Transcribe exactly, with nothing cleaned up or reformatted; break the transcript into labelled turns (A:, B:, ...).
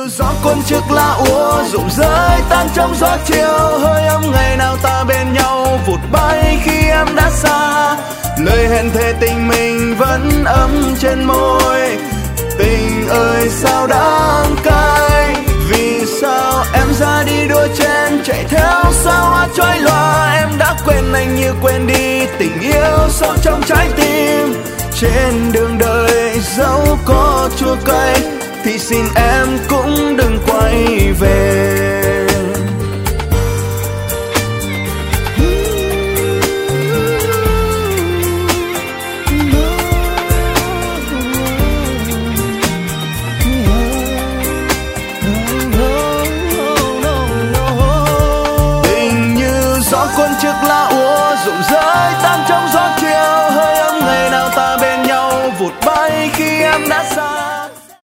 A: gió cuốn chiếc lá úa rụng rơi tan trong gió chiều, hơi ấm ngày nào ta bên nhau vụt bay khi em đã xa. Lời hẹn thề tình mình vẫn ấm trên môi, tình ơi sao đáng cay. Vì sao em ra đi đua chen chạy theo sao hoa chói lòa, em đã quên anh như quên đi tình yêu sâu trong trái tim. Trên đường đời dẫu có chua cay thì xin em cũng đừng quay